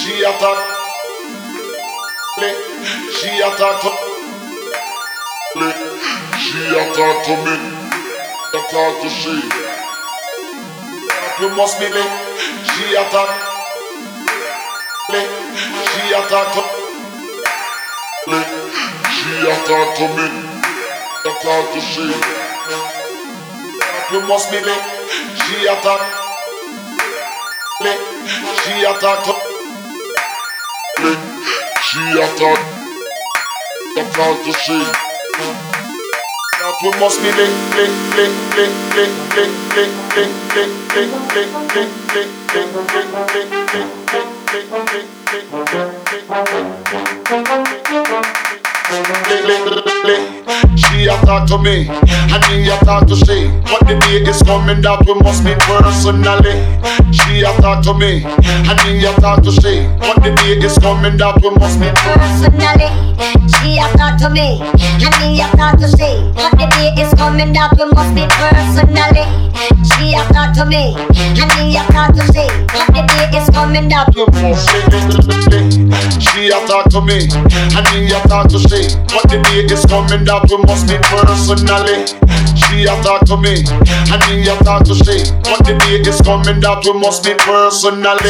She attack, she attack to, she attack to me, attack to she. You must be late. She attack, she attack to, she attack to me, attack to she. You must be late. She attack, she attack to. She attack, attack to she. That we must be She attack to me, and me attack to she. But the day is coming that we must meet personally. She attack to me, and me attack to she. But the day is coming that we must meet personally. She attack to me, and me attack to she. But the day is coming that we must meet personally. She attack to me, and me attack to she. But the day is coming that we must meet. She attack to me, and me attack to she. But the day is coming that we must meet personally. She attack to me, and me attack to she. But the day is coming that we must meet personally.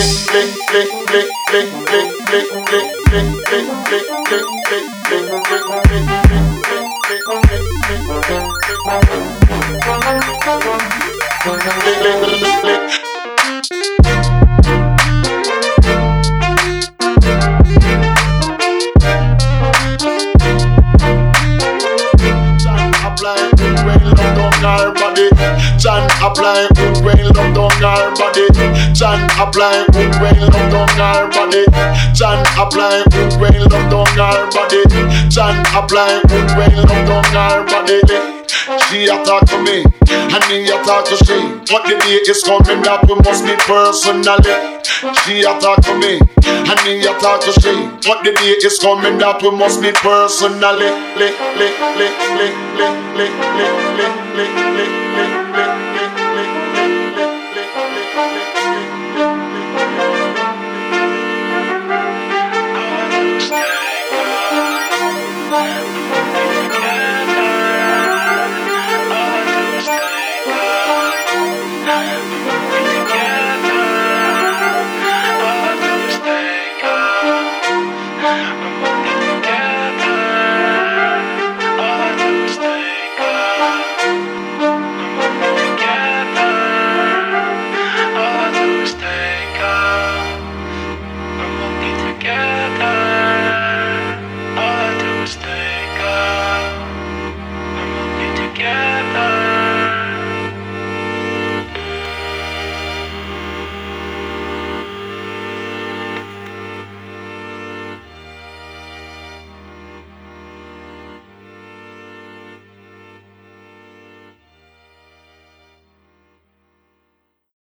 John apply good brain love down her body. John apply good brain love down her body. John apply good brain love down her body. John apply good brain love down her body. She attack to me, and me attack to she. But the day is coming that we must meet personally. She attack to me, and me attack to she. But the day is coming that we must meet personally.